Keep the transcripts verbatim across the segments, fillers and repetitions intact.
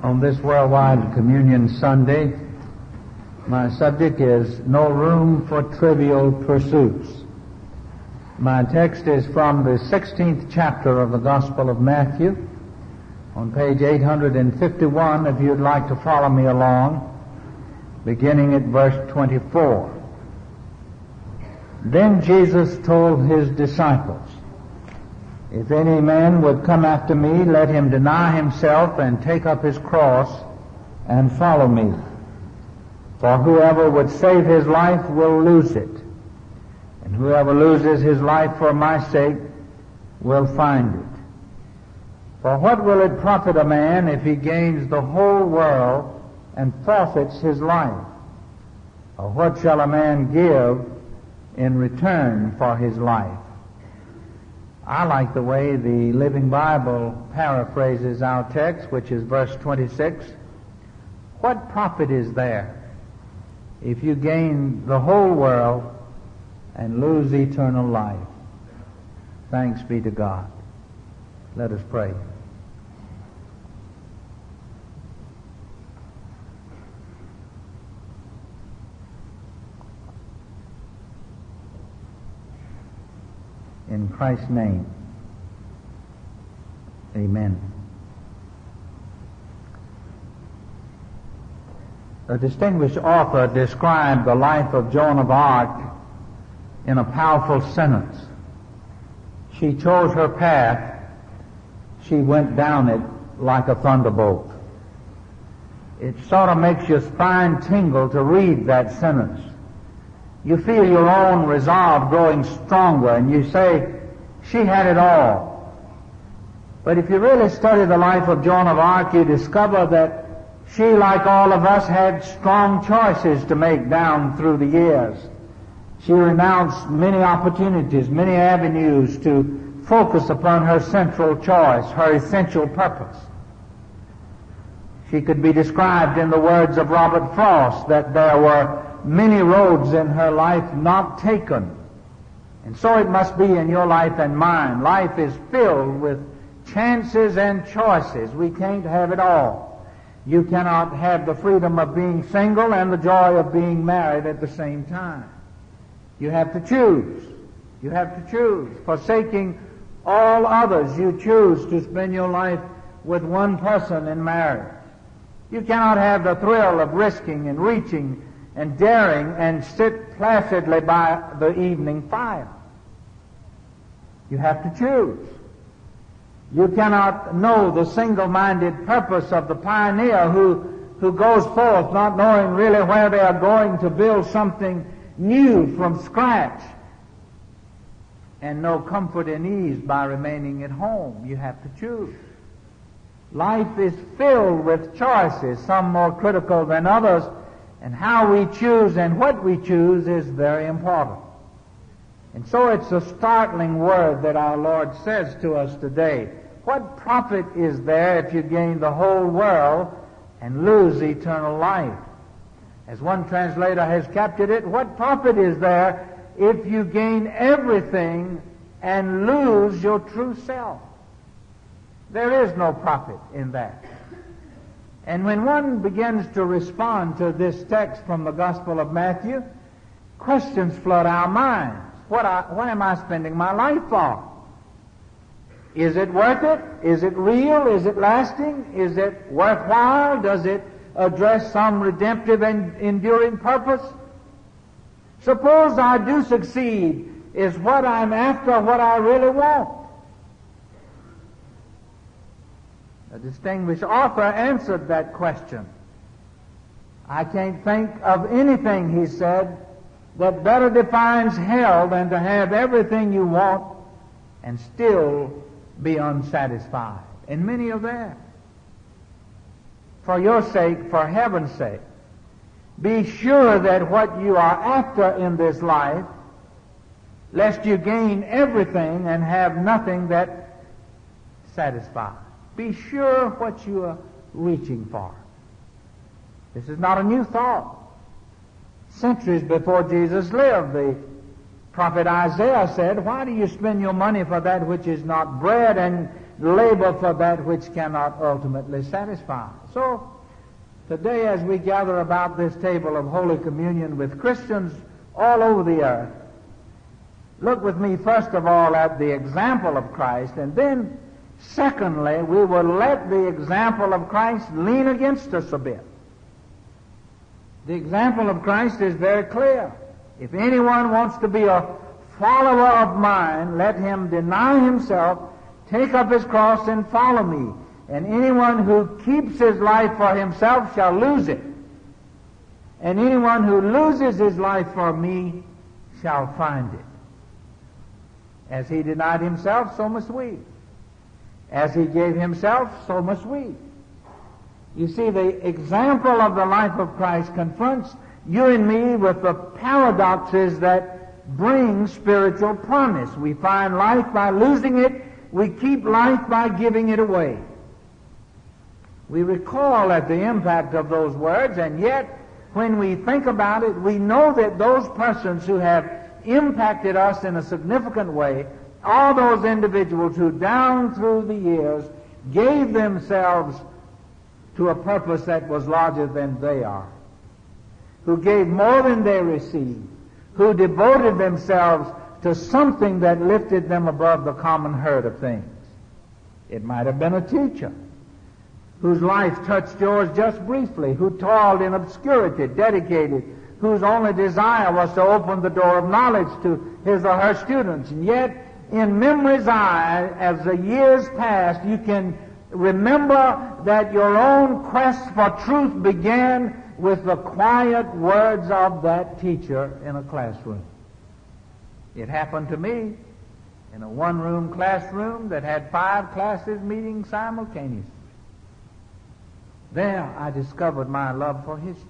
On this Worldwide Communion Sunday, my subject is No Room for Trivial Pursuits. My text is from the sixteenth chapter of the Gospel of Matthew, on page eight hundred fifty-one, if you'd like to follow me along, beginning at verse twenty-four. Then Jesus told his disciples, "If any man would come after me, let him deny himself and take up his cross and follow me. For whoever would save his life will lose it, and whoever loses his life for my sake will find it. For what will it profit a man if he gains the whole world and forfeits his life? Or what shall a man give in return for his life?" I like the way the Living Bible paraphrases our text, which is verse twenty-six. What profit is there if you gain the whole world and lose eternal life? Thanks be to God. Let us pray. In Christ's name, amen. A distinguished author described the life of Joan of Arc in a powerful sentence. She chose her path, she went down it like a thunderbolt. It sort of makes your spine tingle to read that sentence. You feel your own resolve growing stronger, and you say, she had it all. But if you really study the life of Joan of Arc, you discover that she, like all of us, had strong choices to make down through the years. She renounced many opportunities, many avenues to focus upon her central choice, her essential purpose. She could be described in the words of Robert Frost that there were many roads in her life not taken. And so it must be in your life and mine. Life is filled with chances and choices. We can't have it all. You cannot have the freedom of being single and the joy of being married at the same time. You have to choose. You have to choose. Forsaking all others, you choose to spend your life with one person in marriage. You cannot have the thrill of risking and reaching and daring and sit placidly by the evening fire. You have to choose. You cannot know the single-minded purpose of the pioneer who, who goes forth not knowing really where they are going to build something new from scratch and know comfort and ease by remaining at home. You have to choose. Life is filled with choices, some more critical than others, and how we choose and what we choose is very important. And so it's a startling word that our Lord says to us today. What profit is there if you gain the whole world and lose eternal life? As one translator has captured it, what profit is there if you gain everything and lose your true self? There is no profit in that. And when one begins to respond to this text from the Gospel of Matthew, questions flood our minds. What, I, what am I spending my life for? Is it worth it? Is it real? Is it lasting? Is it worthwhile? Does it address some redemptive and enduring purpose? Suppose I do succeed. Is what I'm after what I really want? A distinguished author answered that question. I can't think of anything, he said, that better defines hell than to have everything you want and still be unsatisfied. And many are there. For your sake, for heaven's sake, be sure that what you are after in this life, lest you gain everything and have nothing that satisfies. Be sure what you are reaching for. This is not a new thought. Centuries before Jesus lived, the prophet Isaiah said, "Why do you spend your money for that which is not bread, and labor for that which cannot ultimately satisfy. So, today as we gather about this table of Holy Communion with Christians all over the earth, look with me first of all at the example of Christ, and then secondly, we will let the example of Christ lean against us a bit. The example of Christ is very clear. If anyone wants to be a follower of mine, let him deny himself, take up his cross, and follow me. And anyone who keeps his life for himself shall lose it. And anyone who loses his life for me shall find it. As he denied himself, so must we. As he gave himself, so must we. You see, the example of the life of Christ confronts you and me with the paradoxes that bring spiritual promise. We find life by losing it. We keep life by giving it away. We recoil at the impact of those words, and yet, when we think about it, we know that those persons who have impacted us in a significant way, all those individuals who down through the years gave themselves to a purpose that was larger than they are, who gave more than they received, who devoted themselves to something that lifted them above the common herd of things. It might have been a teacher whose life touched yours just briefly, who toiled in obscurity, dedicated, whose only desire was to open the door of knowledge to his or her students. And yet, in memory's eye, as the years passed, you can remember that your own quest for truth began with the quiet words of that teacher in a classroom. It happened to me in a one-room classroom that had five classes meeting simultaneously. There I discovered my love for history.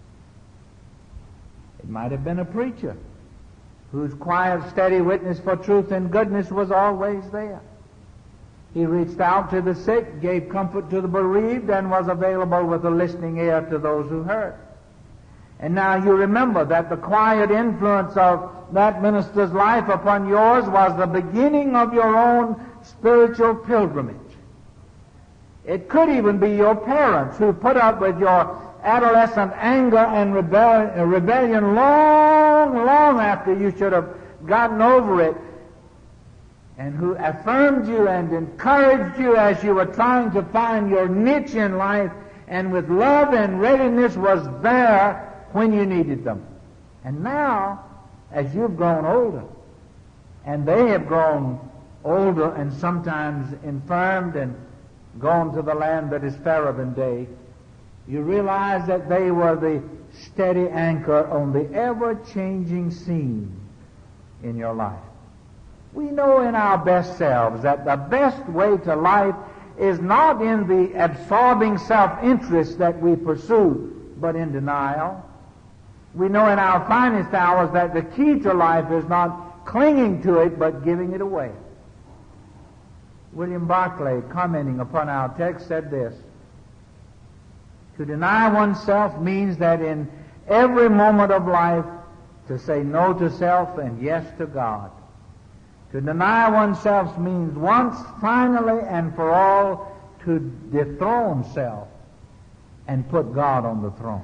It might have been a preacher whose quiet, steady witness for truth and goodness was always there. He reached out to the sick, gave comfort to the bereaved, and was available with a listening ear to those who heard. And now you remember that the quiet influence of that minister's life upon yours was the beginning of your own spiritual pilgrimage. It could even be your parents who put up with your adolescent anger and rebellion, rebellion long, long after you should have gotten over it, and who affirmed you and encouraged you as you were trying to find your niche in life, and with love and readiness was there when you needed them. And now, as you've grown older, and they have grown older and sometimes infirmed and gone to the land that is fairer than day, you realize that they were the steady anchor on the ever-changing scene in your life. We know in our best selves that the best way to life is not in the absorbing self-interest that we pursue, but in denial. We know in our finest hours that the key to life is not clinging to it, but giving it away. William Barclay, commenting upon our text, said this: to deny oneself means that in every moment of life to say no to self and yes to God. To deny oneself means once, finally, and for all, to dethrone self and put God on the throne.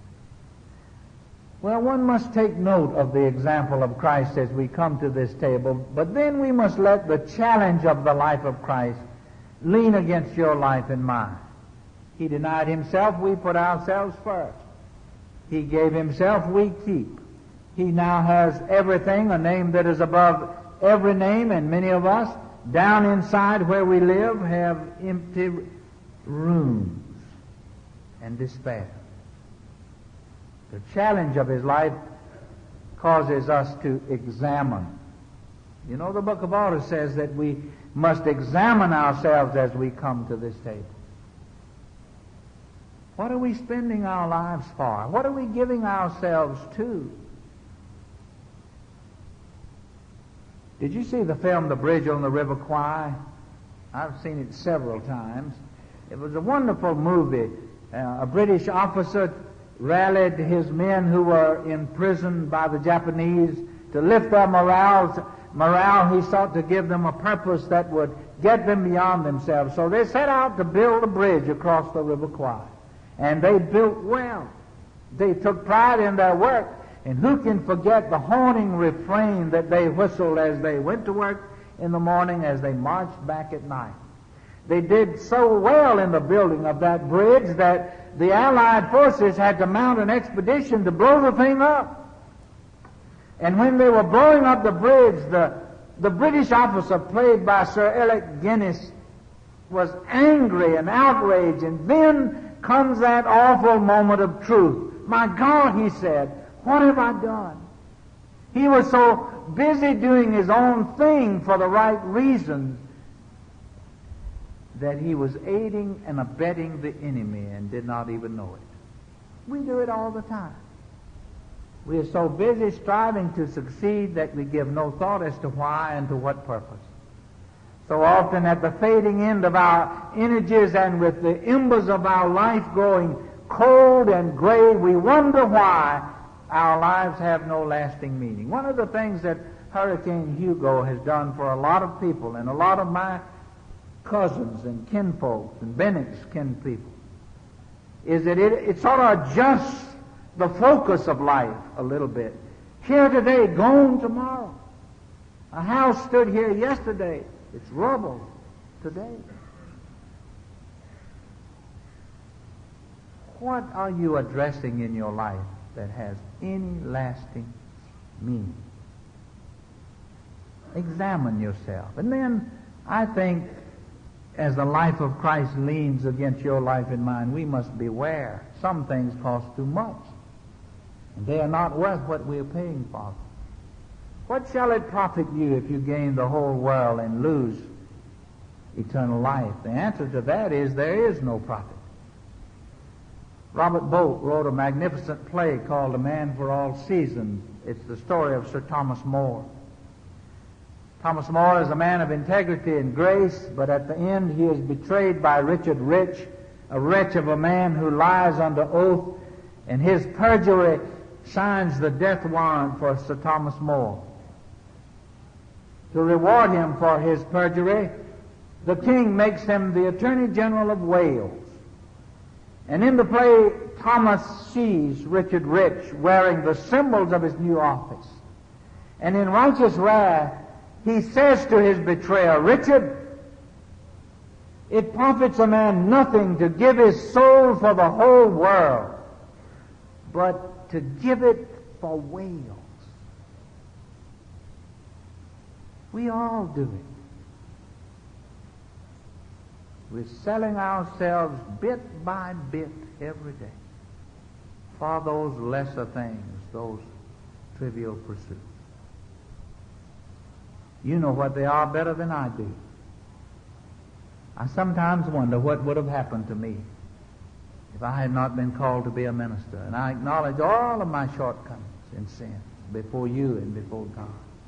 Well, one must take note of the example of Christ as we come to this table, but then we must let the challenge of the life of Christ lean against your life and mine. He denied himself, we put ourselves first. He gave himself, we keep. He now has everything, a name that is above every name, and many of us, down inside where we live, have empty rooms and despair. The challenge of his life causes us to examine. You know, the book of Order says that we must examine ourselves as we come to this table. What are we spending our lives for? What are we giving ourselves to? Did you see the film The Bridge on the River Kwai? I've seen it several times. It was a wonderful movie. Uh, a British officer rallied his men who were imprisoned by the Japanese to lift their morale. Morale, he sought to give them a purpose that would get them beyond themselves. So they set out to build a bridge across the River Kwai. And they built well. They took pride in their work. And who can forget the haunting refrain that they whistled as they went to work in the morning, as they marched back at night? They did so well in the building of that bridge that the Allied forces had to mount an expedition to blow the thing up. And when they were blowing up the bridge, the, the British officer, played by Sir Alec Guinness, was angry and outraged. And then comes that awful moment of truth. My God, he said, what have I done? He was so busy doing his own thing for the right reasons that he was aiding and abetting the enemy and did not even know it. We do it all the time. We are so busy striving to succeed that we give no thought as to why and to what purpose. So often at the fading end of our energies and with the embers of our life growing cold and gray, we wonder why our lives have no lasting meaning. One of the things that Hurricane Hugo has done for a lot of people, and a lot of my cousins and kinfolks and Bennett's kin people, is that it, it sort of adjusts the focus of life a little bit. Here today, gone tomorrow. A house stood here yesterday. It's rubble today. What are you addressing in your life that has any lasting meaning? Examine yourself. And then I think as the life of Christ leans against your life and mine, we must beware. Some things cost too much. And they are not worth what we are paying for them. What shall it profit you if you gain the whole world and lose eternal life? The answer to that is there is no profit. Robert Bolt wrote a magnificent play called A Man for All Seasons. It's the story of Sir Thomas More. Thomas More is a man of integrity and grace, but at the end he is betrayed by Richard Rich, a wretch of a man who lies under oath, and his perjury signs the death warrant for Sir Thomas More. To reward him for his perjury, the king makes him the Attorney General of Wales. And in the play, Thomas sees Richard Rich wearing the symbols of his new office. And in righteous wrath, he says to his betrayer, Richard, it profits a man nothing to give his soul for the whole world, but to give it for Wales. We all do it. We're selling ourselves bit by bit every day for those lesser things, those trivial pursuits. You know what they are better than I do. I sometimes wonder what would have happened to me if I had not been called to be a minister. And I acknowledge all of my shortcomings and sins before you and before God.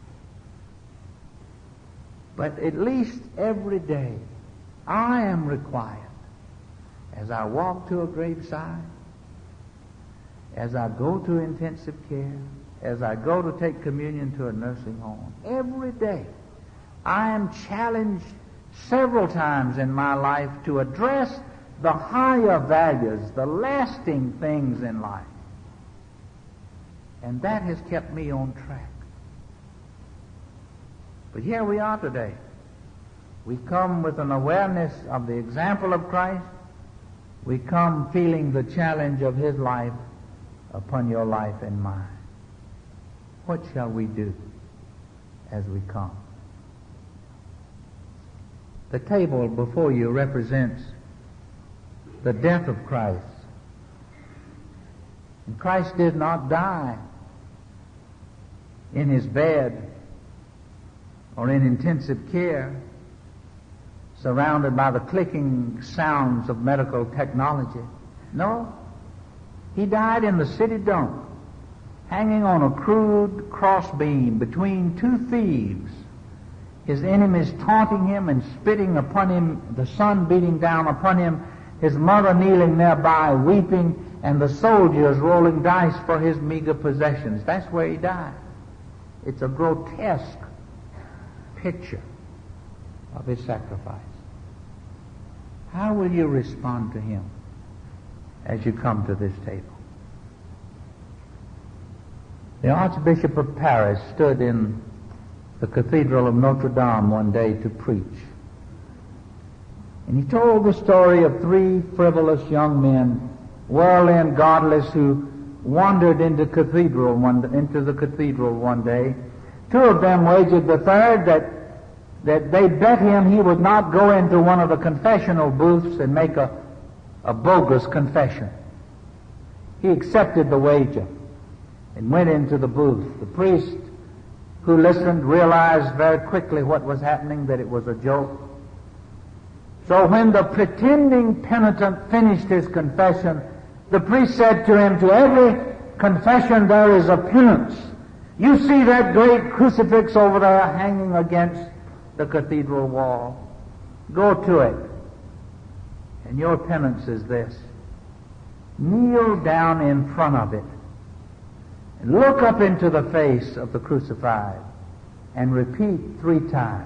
But at least every day, I am required, as I walk to a graveside, as I go to intensive care, as I go to take communion to a nursing home, every day I am challenged several times in my life to address the higher values, the lasting things in life. And that has kept me on track. But here we are today. We come with an awareness of the example of Christ. We come feeling the challenge of his life upon your life and mine. What shall we do as we come? The table before you represents the death of Christ. And Christ did not die in his bed or in intensive care, surrounded by the clicking sounds of medical technology. No, he died in the city dump, hanging on a crude crossbeam between two thieves, his enemies taunting him and spitting upon him, the sun beating down upon him, his mother kneeling nearby weeping, and the soldiers rolling dice for his meager possessions. That's where he died. It's a grotesque picture of his sacrifice. How will you respond to him as you come to this table? The Archbishop of Paris stood in the Cathedral of Notre Dame one day to preach. And he told the story of three frivolous young men, worldly and godless, who wandered into cathedral one, into the cathedral one day. Two of them wagered the third that that they bet him he would not go into one of the confessional booths and make a, a bogus confession. He accepted the wager and went into the booth. The priest who listened realized very quickly what was happening, that it was a joke. So when the pretending penitent finished his confession, the priest said to him, "To every confession there is a penance. You see that great crucifix over there hanging against the cathedral wall? Go to it. And your penance is this. Kneel down in front of it and look up into the face of the crucified and repeat three times,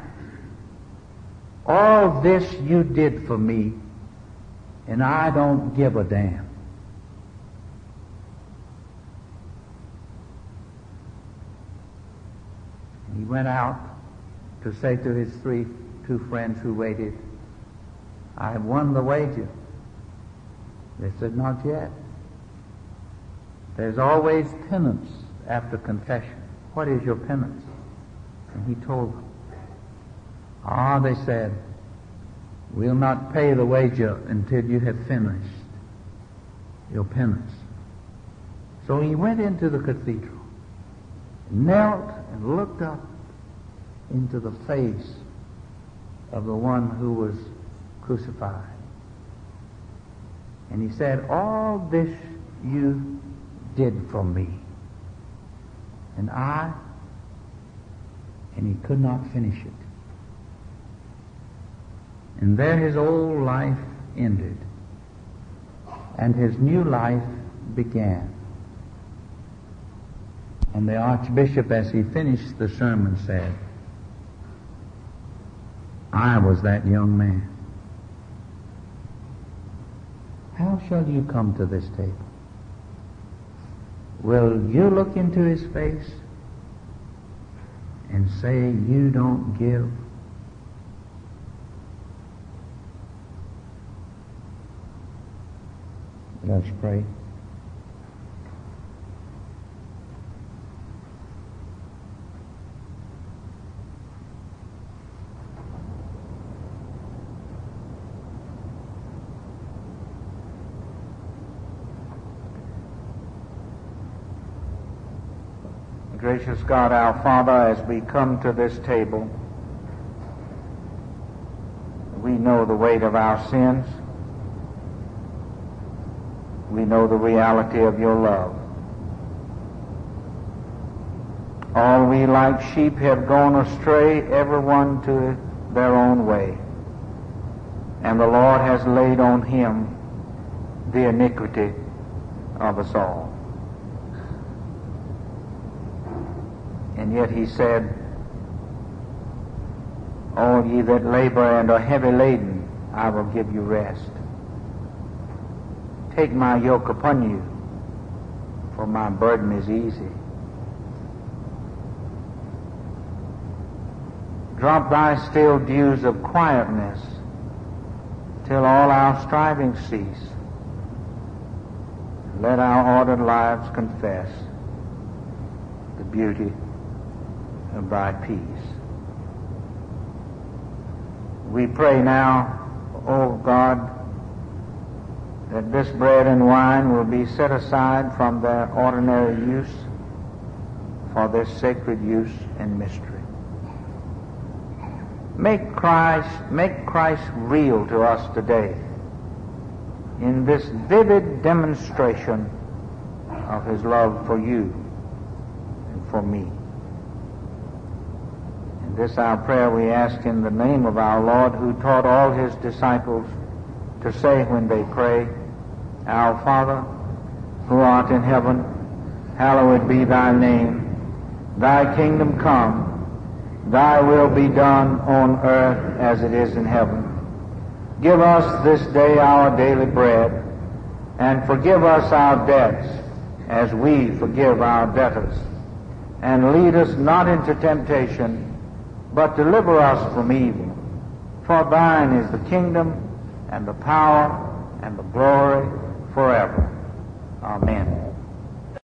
'All this you did for me, and I don't give a damn.'" He went out to say to his three two friends who waited, "I have won the wager." They said, "Not yet. There's always penance after confession. What is your penance?" And he told them. "Ah," they said, "we'll not pay the wager until you have finished your penance." So he went into the cathedral, knelt and looked up into the face of the one who was crucified. And he said, "All this you did for me, and I," and he could not finish it. And there his old life ended, and his new life began. And the Archbishop, as he finished the sermon, said, "I was that young man." How shall you come to this table? Will you look into his face and say you don't give? Let's pray. Gracious God, our Father, as we come to this table, we know the weight of our sins. We know the reality of your love. All we like sheep have gone astray, everyone to their own way. And the Lord has laid on him the iniquity of us all. And yet he said, "All ye that labor and are heavy laden, I will give you rest. Take my yoke upon you, for my burden is easy. Drop thy still dews of quietness till all our striving cease. Let our ordered lives confess the beauty of thy peace." We pray now, O God, that this bread and wine will be set aside from their ordinary use for this sacred use and mystery. Make Christ, make Christ real to us today in this vivid demonstration of his love for you and for me. And this our prayer we ask in the name of our Lord, who taught all his disciples to say when they pray, "Our Father, who art in heaven, hallowed be thy name. Thy kingdom come. Thy will be done on earth as it is in heaven. Give us this day our daily bread, and forgive us our debts as we forgive our debtors. And lead us not into temptation, but deliver us from evil. For thine is the kingdom, and the power, and the glory forever. Amen.